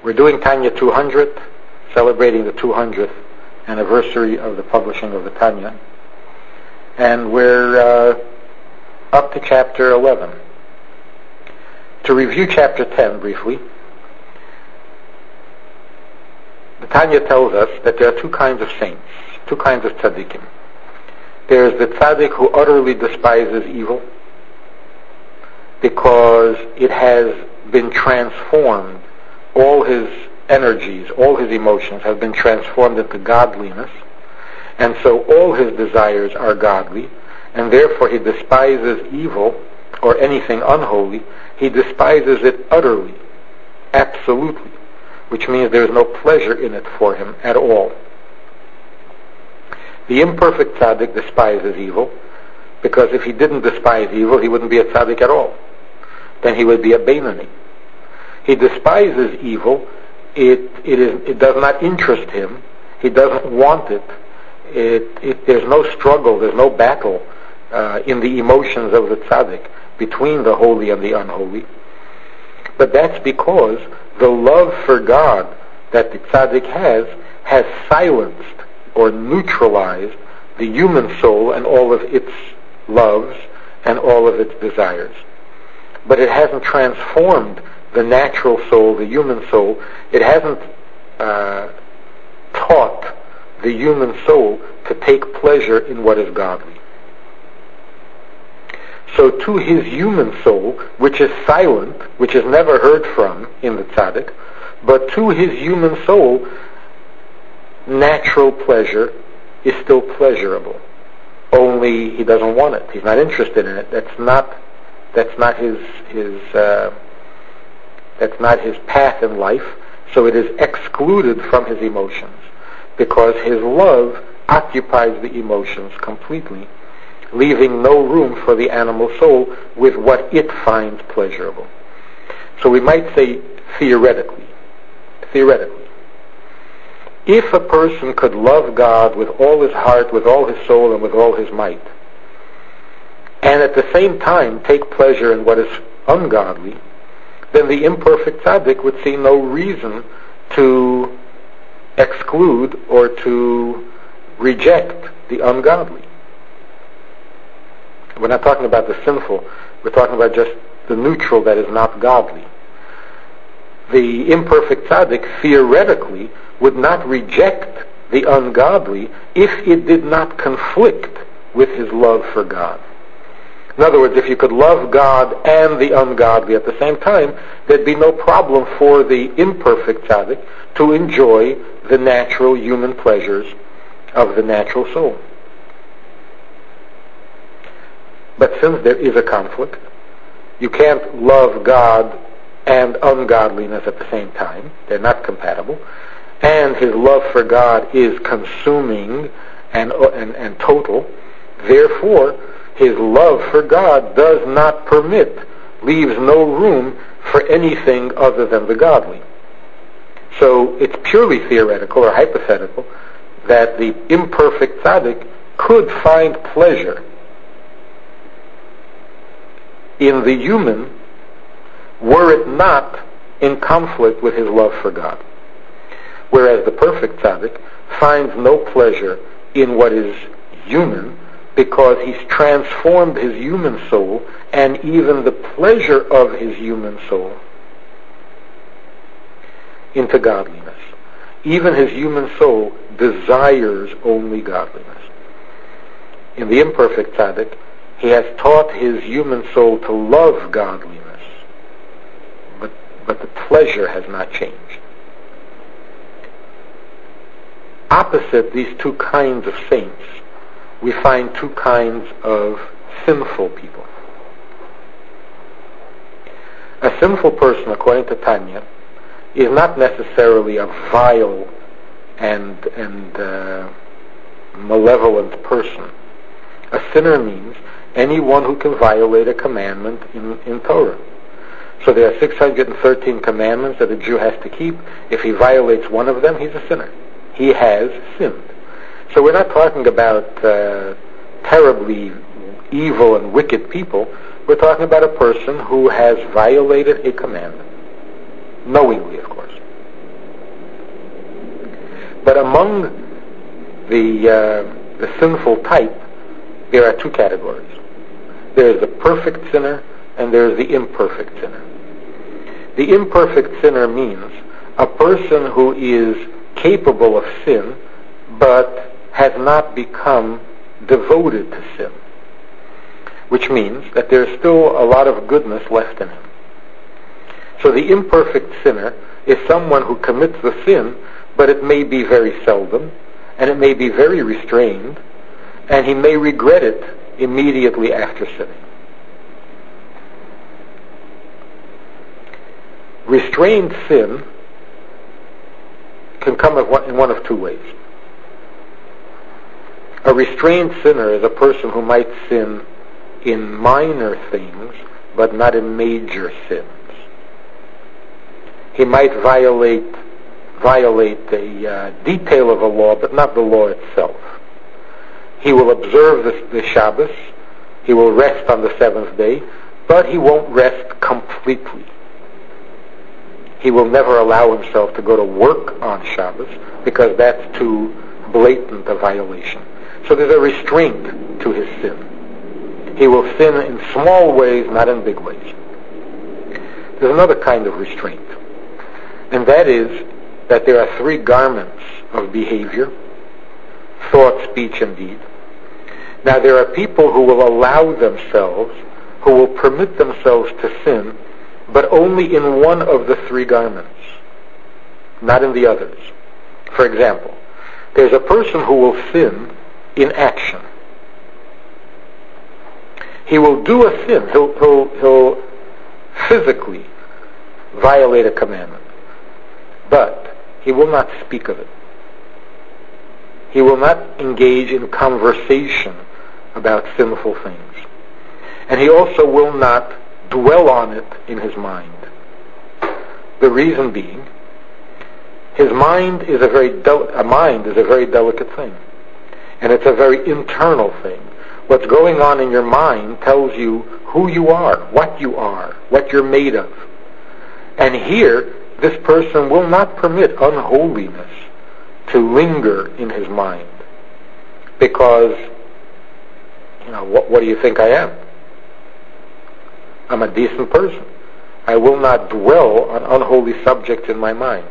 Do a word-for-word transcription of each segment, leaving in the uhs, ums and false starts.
We're doing Tanya two hundred, celebrating the two hundredth anniversary of the publishing of the Tanya. And we're uh, up to chapter eleven. To review chapter ten briefly, the Tanya tells us that there are two kinds of saints, two kinds of tzaddikim. There's the tzaddik who utterly despises evil because it has been transformed. All his energies, all his emotions have been transformed into godliness, and so all his desires are godly, and therefore he despises evil or anything unholy. He despises it utterly, absolutely, which means there's no pleasure in it for him at all. The imperfect tzaddik despises evil, because if he didn't despise evil, he wouldn't be a tzaddik at all. Then he would be a Beinoni. He despises evil. It, it, is, it does not interest him. He doesn't want it. It, it there's no struggle, there's no battle uh, in the emotions of the tzaddik between the holy and the unholy. But that's because the love for God that the tzaddik has has silenced or neutralized the human soul and all of its loves and all of its desires. But it hasn't transformed the natural soul, the human soul. It hasn't uh, taught the human soul to take pleasure in what is godly. So to his human soul, which is silent, which is never heard from in the tzaddik, but to his human soul, natural pleasure is still pleasurable. Only he doesn't want it. He's not interested in it. That's not that's not his his uh, that's not his path in life. So it is excluded from his emotions because his love occupies the emotions completely, leaving no room for the animal soul with what it finds pleasurable. So we might say theoretically, theoretically, if a person could love God with all his heart, with all his soul, and with all his might, and at the same time take pleasure in what is ungodly, then the imperfect tzaddik would see no reason to exclude or to reject the ungodly. We're not talking about the sinful. We're talking about just the neutral that is not godly. The imperfect tzaddik theoretically would not reject the ungodly if it did not conflict with his love for God. In other words, if you could love God and the ungodly at the same time, there'd be no problem for the imperfect tzaddik to enjoy the natural human pleasures of the natural soul. But since there is a conflict, you can't love God and ungodliness at the same time. They're not compatible. And his love for God is consuming and, and, and total. Therefore, his love for God does not permit, leaves no room for anything other than the godly. So it's purely theoretical or hypothetical that the imperfect tzaddik could find pleasure in the human were it not in conflict with his love for God. Whereas the perfect tzaddik finds no pleasure in what is human because he's transformed his human soul and even the pleasure of his human soul into godliness. Even his human soul desires only godliness. In the imperfect tzaddik, he has taught his human soul to love godliness, but, but the pleasure has not changed. Opposite these two kinds of saints, we find two kinds of sinful people. A sinful person, according to Tanya, is not necessarily a vile and, and uh, malevolent person. A sinner means anyone who can violate a commandment in, in Torah. So there are six hundred thirteen commandments that a Jew has to keep. If he violates one of them, he's a sinner. He has sinned. So we're not talking about uh, terribly evil and wicked people. We're talking about a person who has violated a commandment. Knowingly, of course. But among the uh, the sinful type, there are two categories. There is the perfect sinner and there is the imperfect sinner. The imperfect sinner means a person who is capable of sin but has not become devoted to sin, which means that there's still a lot of goodness left in him. So the imperfect sinner is someone who commits the sin, but it may be very seldom, and it may be very restrained, and he may regret it immediately after sinning. Restrained sin can come in one of two ways. A restrained sinner is a person who might sin in minor things, but not in major sins. He might violate violate a uh, detail of a law, but not the law itself. He will observe the, the Shabbos, he will rest on the seventh day, but he won't rest completely. He will never allow himself to go to work on Shabbos, because that's too blatant a violation. So there's a restraint to his sin. He will sin in small ways, not in big ways. There's another kind of restraint, and that is that there are three garments of behavior: thought, speech, and deed. Now there are people who will allow themselves, who will permit themselves to sin, but only in one of the three garments, not in the others. For example, there's a person who will sin in action. He will do a sin. He'll, he'll, he'll physically violate a commandment, but he will not speak of it. He will not engage in conversation about sinful things. And he also will not dwell on it in his mind. The reason being, his mind is a very del- a mind is a very delicate thing, and it's a very internal thing. What's going on in your mind tells you who you are, what you are, what you're made of. And here, this person will not permit unholiness to linger in his mind, because, you know, what, what do you think I am? I'm a decent person. I will not dwell on unholy subjects in my mind.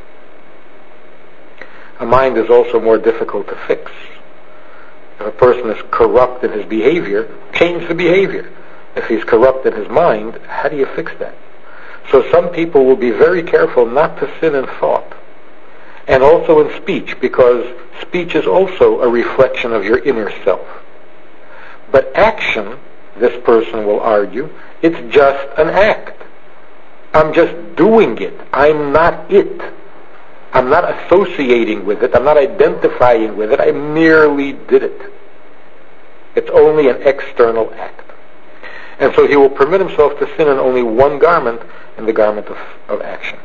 A mind is also more difficult to fix. If a person is corrupt in his behavior, change the behavior. If he's corrupt in his mind, how do you fix that? So some people will be very careful not to sin in thought, and also in speech, because speech is also a reflection of your inner self. But action, this person will argue, it's just an act. I'm just doing it. I'm not it. I'm not associating with it. I'm not identifying with it. I merely did it. It's only an external act. And so he will permit himself to sin in only one garment, in the garment of, of action.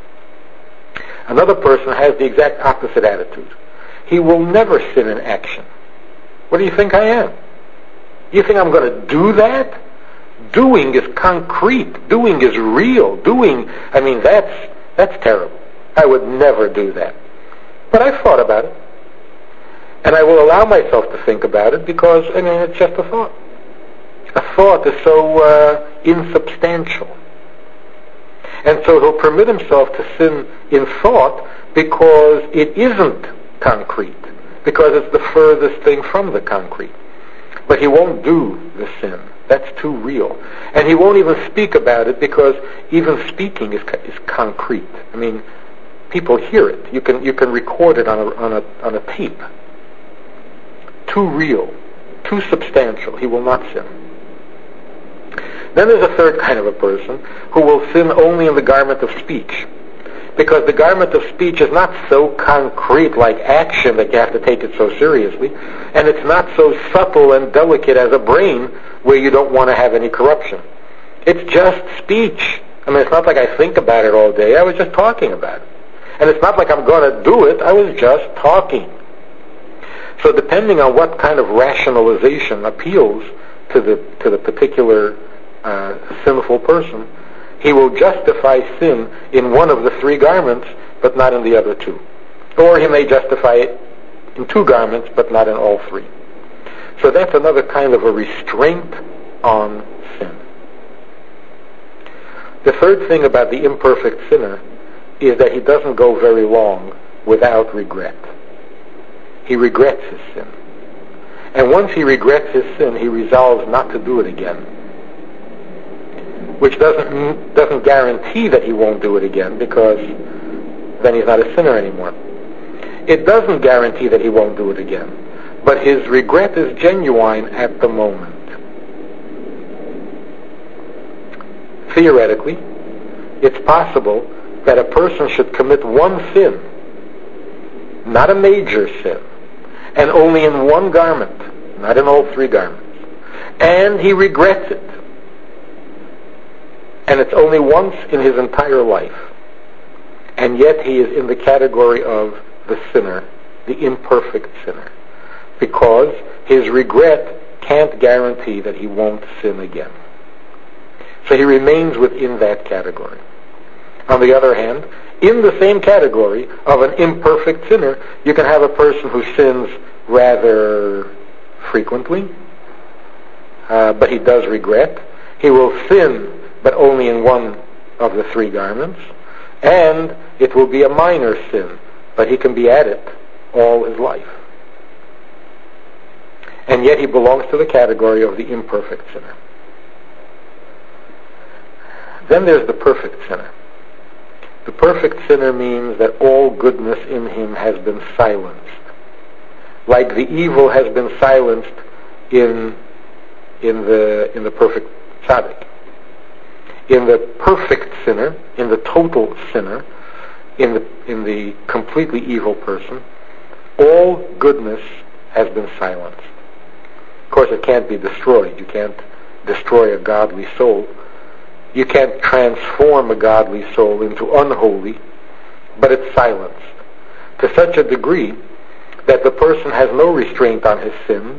Another person has the exact opposite attitude. He will never sin in action. What do you think I am? You think I'm going to do that? Doing is concrete. Doing is real. Doing, I mean, that's that's terrible. I would never do that. But I've thought about it. And I will allow myself to think about it because, I mean, it's just a thought. A thought is so uh, insubstantial. And so he'll permit himself to sin in thought because it isn't concrete, because it's the furthest thing from the concrete. But he won't do the sin. That's too real. And he won't even speak about it because even speaking is is concrete. I mean, people hear it. You can you can record it on a on a on a tape. Too real, too substantial. He will not sin. Then there's a third kind of a person who will sin only in the garment of speech, because the garment of speech is not so concrete like action that you have to take it so seriously, and it's not so subtle and delicate as a brain where you don't want to have any corruption. It's just speech. I mean, it's not like I think about it all day. I was just talking about it. And it's not like I'm going to do it. I was just talking. So depending on what kind of rationalization appeals to the to the particular uh, sinful person, he will justify sin in one of the three garments, but not in the other two. Or he may justify it in two garments, but not in all three. So that's another kind of a restraint on sin. The third thing about the imperfect sinner is that he doesn't go very long without regret. He regrets his sin. And once he regrets his sin, he resolves not to do it again. Which doesn't doesn't guarantee that he won't do it again, because then he's not a sinner anymore. It doesn't guarantee that he won't do it again. But his regret is genuine at the moment. Theoretically, it's possible that a person should commit one sin, not a major sin, and only in one garment, not in all three garments, and he regrets it. And it's only once in his entire life. And yet he is in the category of the sinner, the imperfect sinner, because his regret can't guarantee that he won't sin again. So he remains within that category. On the other hand, in the same category of an imperfect sinner, you can have a person who sins rather frequently, uh, but he does regret. He will sin, but only in one of the three garments, and it will be a minor sin, but he can be at it all his life. And yet he belongs to the category of the imperfect sinner. Then there's the perfect sinner. The perfect sinner means that all goodness in him has been silenced. Like the evil has been silenced in, in, the, in the perfect tzaddik. In the perfect sinner, in the total sinner, in the, in the completely evil person, all goodness has been silenced. Of course, it can't be destroyed. You can't destroy a godly soul. You can't transform a godly soul into unholy, but it's silenced to such a degree that the person has no restraint on his sins.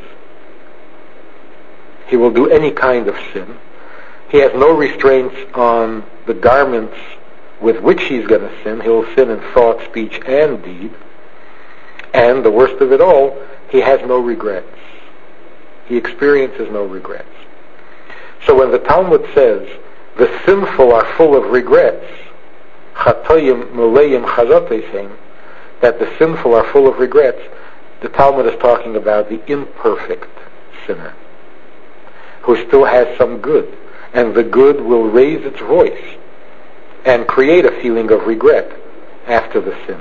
He will do any kind of sin. He has no restraints on the garments with which he's going to sin. He'll sin in thought, speech, and deed. And the worst of it all, he has no regrets. He experiences no regrets. So when the Talmud says, the sinful are full of regrets, chatoyim muleim chazoteseim, that the sinful are full of regrets, the Talmud is talking about the imperfect sinner, who still has some good, and the good will raise its voice and create a feeling of regret after the sin.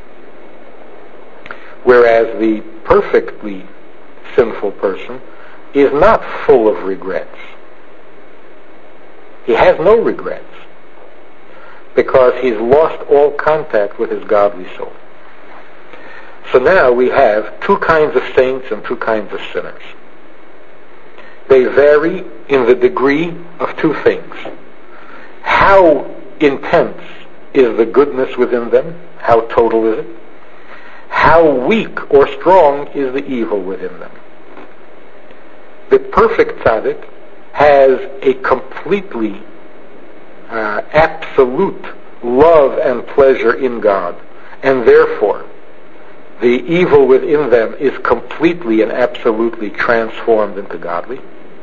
Whereas the perfectly sinful person is not full of regrets. He has no regrets because he's lost all contact with his godly soul. So now we have two kinds of saints and two kinds of sinners. They vary in the degree of two things. How intense is the goodness within them? How total is it? How weak or strong is the evil within them? The perfect tzaddik has a completely uh, absolute love and pleasure in God, and therefore the evil within them is completely and absolutely transformed into godly.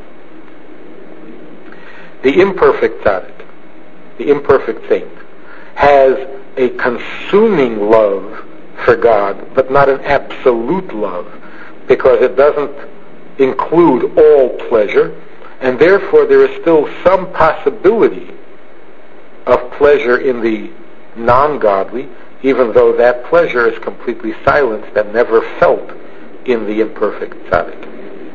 The imperfect tzaddik, the imperfect saint, has a consuming love for God, but not an absolute love, because it doesn't include all pleasure, and therefore there is still some possibility of pleasure in the non-godly, even though that pleasure is completely silenced and never felt in the imperfect tzaddik.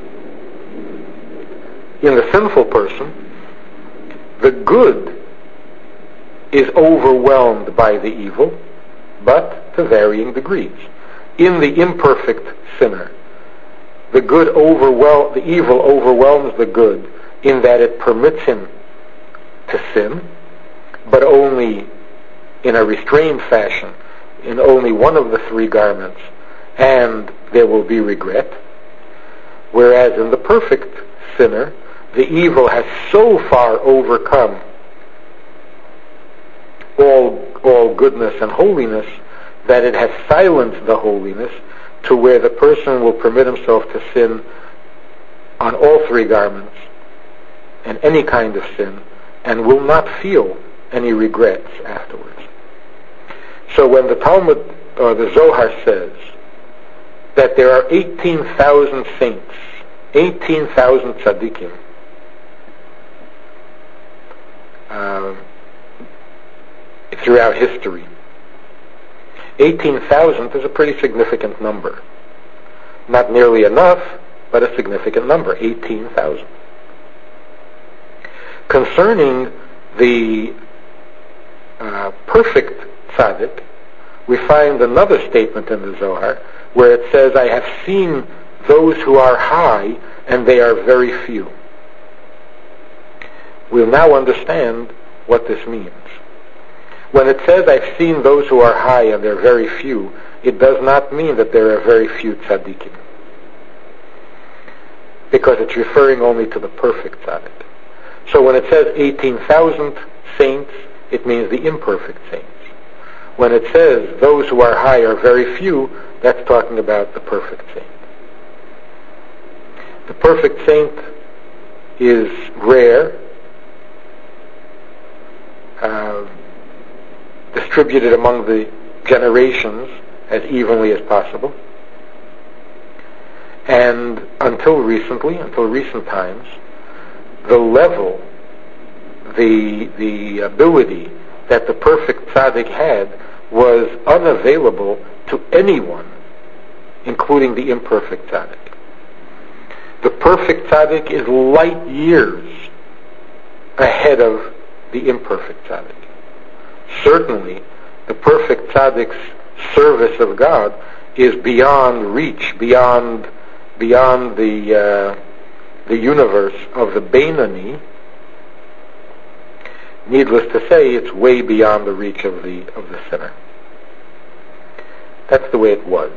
In the sinful person, the good is overwhelmed by the evil, but to varying degrees. In the imperfect sinner, the good overwhel- the evil overwhelms the good in that it permits him to sin, but only in a restrained fashion, in only one of the three garments, and there will be regret. Whereas in the perfect sinner, the evil has so far overcome all, all goodness and holiness that it has silenced the holiness to where the person will permit himself to sin on all three garments and any kind of sin and will not feel any regrets afterwards. So when the Talmud or the Zohar says that there are eighteen thousand saints, eighteen thousand tzaddikim, uh, throughout history, eighteen thousand is a pretty significant number. Not nearly enough, but a significant number, eighteen thousand. Concerning the uh, perfect tzaddik, we find another statement in the Zohar where it says, I have seen those who are high and they are very few. We'll now understand what this means. When it says, I've seen those who are high and they're very few, it does not mean that there are very few tzaddikim, because it's referring only to the perfect tzaddik. So when it says eighteen thousand saints, it means the imperfect saints. When it says those who are high are very few, that's talking about the perfect saint. The perfect saint is rare, uh, distributed among the generations as evenly as possible. And until recently, until recent times, the level, the the ability that the perfect tzaddik had was unavailable to anyone, including the imperfect tzaddik. The perfect tzaddik is light years ahead of the imperfect tzaddik. Certainly, the perfect tzaddik's service of God is beyond reach, beyond beyond the uh, the universe of the Beinani. Needless to say, it's way beyond the reach of the of the sinner. That's the way it was.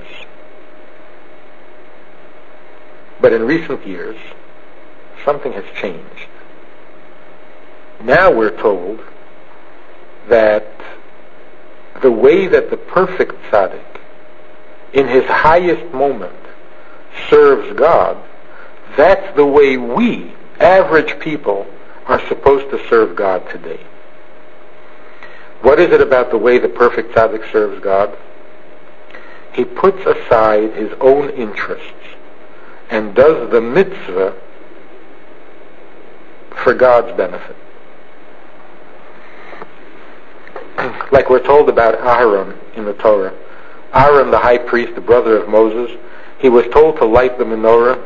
But in recent years, something has changed. Now we're told that the way that the perfect tzaddik, in his highest moment, serves God, that's the way we, average people, are supposed to serve God today. What is it about the way the perfect tzaddik serves God? He puts aside his own interests and does the mitzvah for God's benefit. Like we're told about Aaron in the Torah. Aaron, the high priest, the brother of Moses, he was told to light the menorah,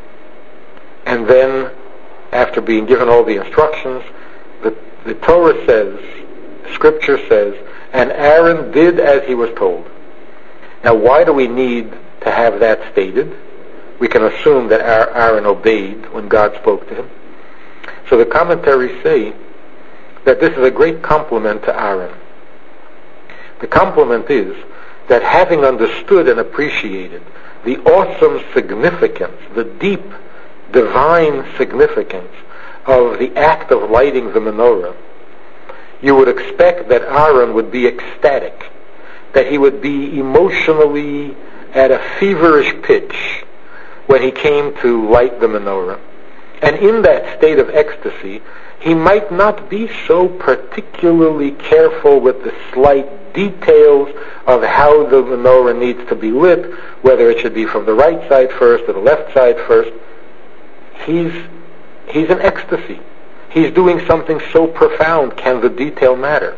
and then, after being given all the instructions, the, the Torah says, Scripture says, and Aaron did as he was told. Now, why do we need to have that stated? We can assume that Aaron obeyed when God spoke to him. So the commentaries say that this is a great compliment to Aaron. The compliment is that having understood and appreciated the awesome significance, the deep divine significance of the act of lighting the menorah, you would expect that Aaron would be ecstatic, that he would be emotionally at a feverish pitch when he came to light the menorah. And in that state of ecstasy, he might not be so particularly careful with the slight details of how the menorah needs to be lit, whether it should be from the right side first or the left side first. He's, he's in ecstasy. He's doing something so profound. Can the detail matter?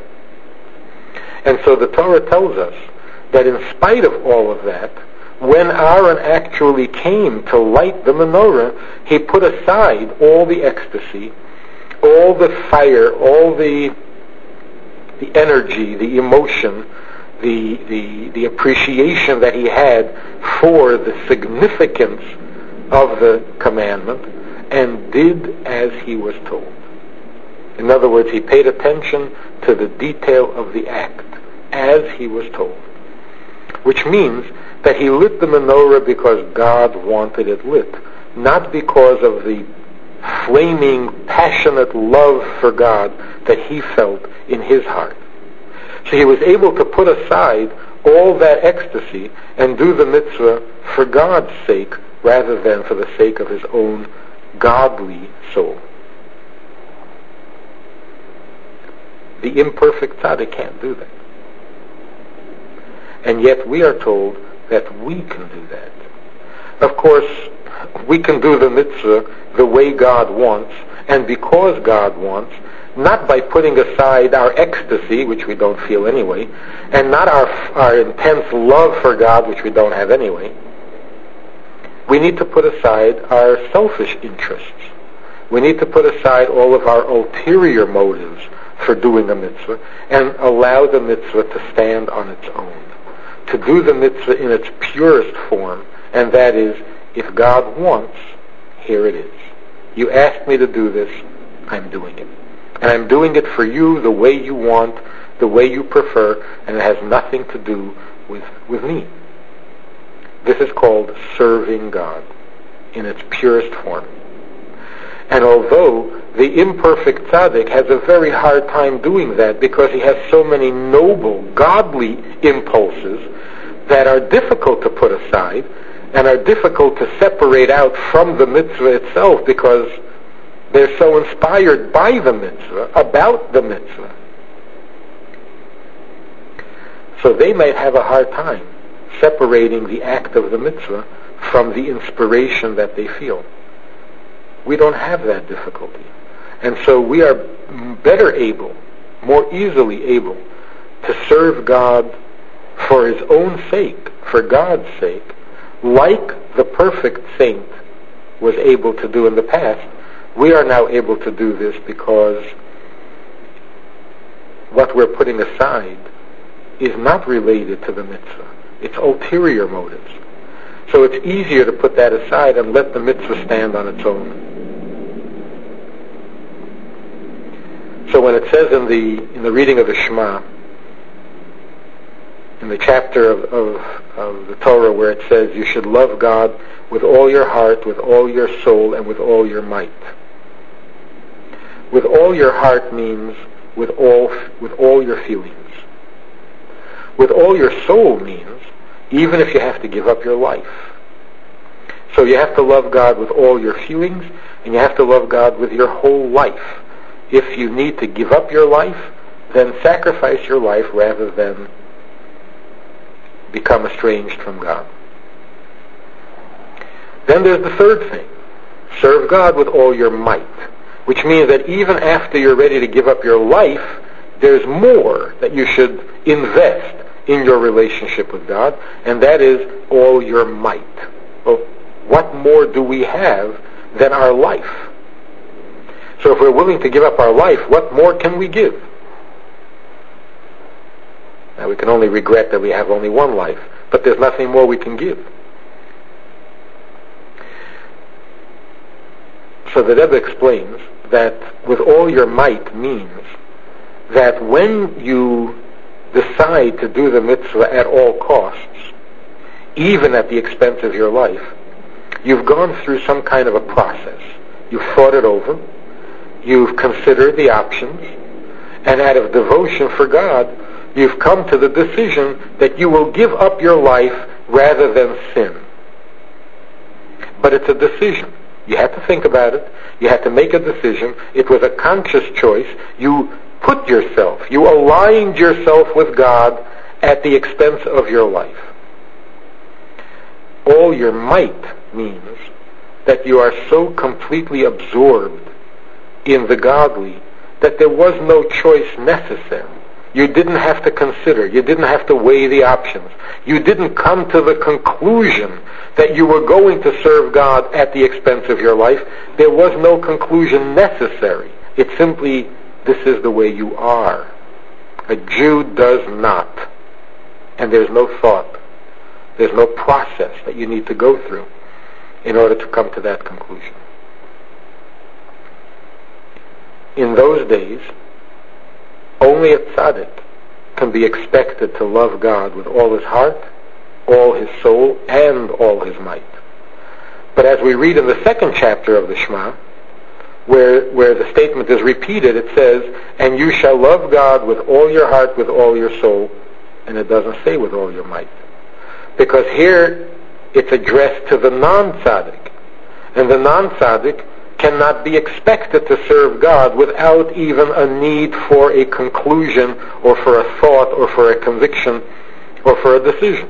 And so the Torah tells us that in spite of all of that, when Aaron actually came to light the menorah, he put aside all the ecstasy, all the fire, all the the energy, the emotion, the the the appreciation that he had for the significance of the commandment, and did as he was told. In other words, he paid attention to the detail of the act as he was told, which means that he lit the menorah because God wanted it lit, not because of the flaming, passionate love for God that he felt in his heart. So he was able to put aside all that ecstasy and do the mitzvah for God's sake rather than for the sake of his own godly soul. The imperfect tzaddik can't do that. And yet we are told that we can do that. Of course, we can do the mitzvah the way God wants, and because God wants, not by putting aside our ecstasy, which we don't feel anyway, and not our, our intense love for God, which we don't have anyway. We need to put aside our selfish interests. We need to put aside all of our ulterior motives for doing a mitzvah and allow the mitzvah to stand on its own. To do the mitzvah in its purest form, and that is, if God wants, here it is. You asked me to do this, I'm doing it. And I'm doing it for you the way you want, the way you prefer, and it has nothing to do with, with me. This is called serving God in its purest form. And although the imperfect tzaddik has a very hard time doing that because he has so many noble, godly impulses that are difficult to put aside and are difficult to separate out from the mitzvah itself because they're so inspired by the mitzvah, about the mitzvah. So they might have a hard time separating the act of the mitzvah from the inspiration that they feel. We don't have that difficulty. And so we are better able, more easily able, to serve God for his own sake, for God's sake, like the perfect saint was able to do in the past. We are now able to do this because what we're putting aside is not related to the mitzvah. It's ulterior motives. So it's easier to put that aside and let the mitzvah stand on its own. So when it says in the in the reading of the Shema, in the chapter of, of, of the Torah where it says you should love God with all your heart, with all your soul, and with all your might. With all your heart means with all with all your feelings. With all your soul means even if you have to give up your life. So you have to love God with all your feelings, and you have to love God with your whole life. If you need to give up your life, then sacrifice your life rather than become estranged from God. Then there's the third thing. Serve God with all your might, which means that even after you're ready to give up your life, there's more that you should invest in your relationship with God, and that is all your might. Well, what more do we have than our life? So if we're willing to give up our life, what more can we give? Now we can only regret that we have only one life, but there's nothing more we can give. So the Rebbe explains that with all your might means that when you decide to do the mitzvah at all costs, even at the expense of your life, you've gone through some kind of a process. You've thought it over, you've considered the options, and out of devotion for God, you've come to the decision that you will give up your life rather than sin. But it's a decision. You had to think about it. You had to make a decision. It was a conscious choice. You put yourself, you aligned yourself with God at the expense of your life. All your might means that you are so completely absorbed in the godly that there was no choice necessary. You didn't have to consider. You didn't have to weigh the options. You didn't come to the conclusion that you were going to serve God at the expense of your life. There was no conclusion necessary. It's simply, this is the way you are. A Jew does not. And there's no thought. There's no process that you need to go through in order to come to that conclusion. In those days, only a tzaddik can be expected to love God with all his heart, all his soul, and all his might. But as we read in the second chapter of the Shema, where, where the statement is repeated, it says, and you shall love God with all your heart, with all your soul, and it doesn't say with all your might. Because here it's addressed to the non-tzaddik. And the non-tzaddik cannot be expected to serve God without even a need for a conclusion or for a thought or for a conviction or for a decision.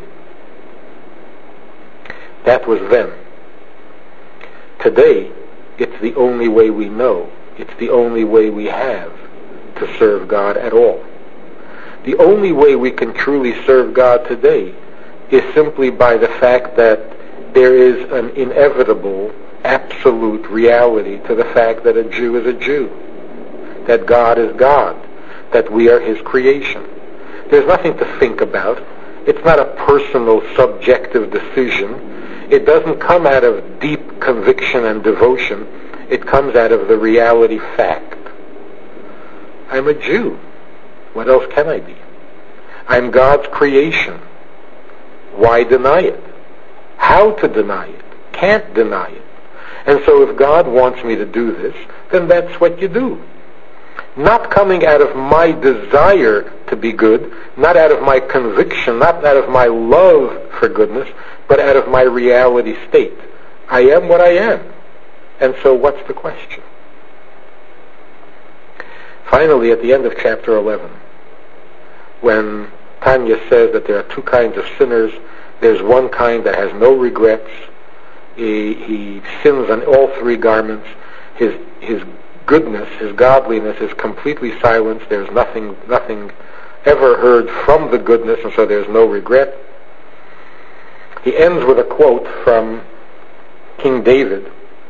That was then. Today, it's the only way we know. It's the only way we have to serve God at all. The only way we can truly serve God today is simply by the fact that there is an inevitable, absolute reality to the fact that a Jew is a Jew, that God is God, that we are His creation. There's nothing to think about. It's not a personal, subjective decision. It doesn't come out of deep conviction and devotion. It comes out of the reality fact. I'm a Jew. What else can I be? I'm God's creation. Why deny it? How to deny it? Can't deny it. And so if God wants me to do this, then that's what you do. Not coming out of my desire to be good, not out of my conviction, not out of my love for goodness, but out of my reality state. I am what I am. And so what's the question? Finally, at the end of chapter eleven, when Tanya says that there are two kinds of sinners, there's one kind that has no regrets. He, he sins on all three garments. His his goodness, his godliness is completely silenced. There's nothing nothing ever heard from the goodness, and so there's no regret. He ends with a quote from King David,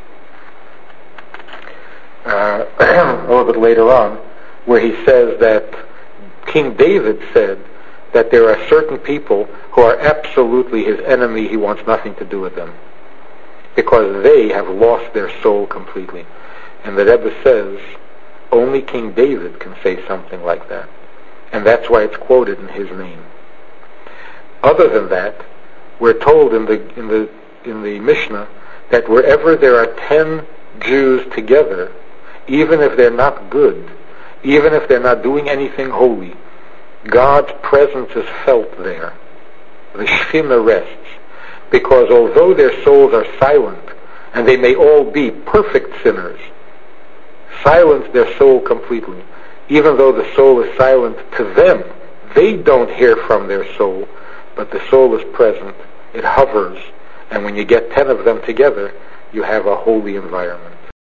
uh, a little bit later on, where he says that King David said that there are certain people who are absolutely his enemy. He wants nothing to do with them because they have lost their soul completely. And the Rebbe says only King David can say something like that. And that's why it's quoted in his name. Other than that, we're told in the in the in the Mishnah that wherever there are ten Jews together, even if they're not good, even if they're not doing anything holy, God's presence is felt there. The Shekhinah rests. Because although their souls are silent, and they may all be perfect sinners, silence their soul completely. Even though the soul is silent to them, they don't hear from their soul, but the soul is present. It hovers, and when you get ten of them together, you have a holy environment.